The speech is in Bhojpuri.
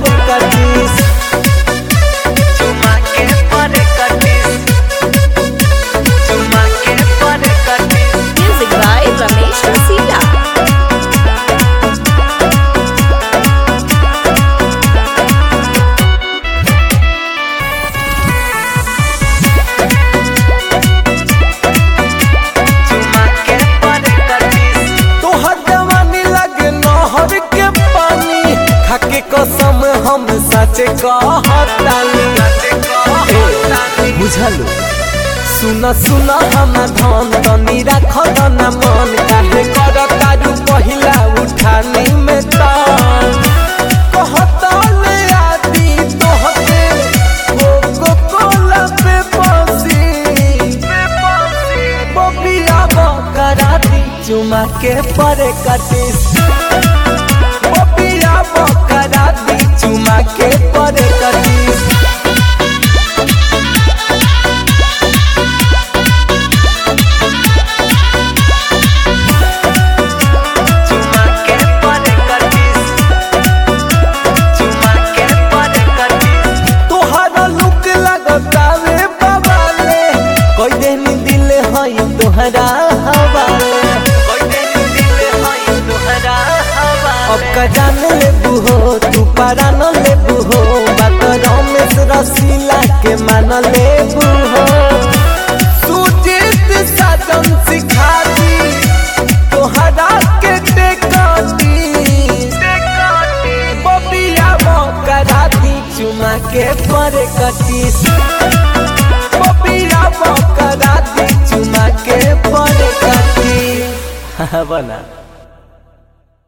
पर कटिस चुमा के पर कटिस चुमा के पर कटिस Music by Ramesh Rasila. चुमा के पर कटिस तोहर जवानी लगे नहर के पानी खाके कसम हम सच कहतानी बुझलू सुना सुना हम धन तनी राख न मन काहे कर तारू पहिला उठानी में तान कहतले आदि तोहते कोको कोला पे पसी बबिया बकराती चुमा के पर कटिस बबिया बकराती चुमा के पर कटिस चुमा के पर कटिस चुमा के पर कटिस तोहरा लुक लगतावे बवाले कोई दिन दिल हई तोहरा हवाले कोई दिन दिल हई तोहरा हवाले अब का जान लेबू हो तू पारा न लेबू हो बात रमेश रसीला के मान लेबू हो सुजीत साजन सिखा दी तोहरा के टेकती बबिया बकराती चुमा के पर कटिस बबिया बकराती चुमा के पर कटिस बना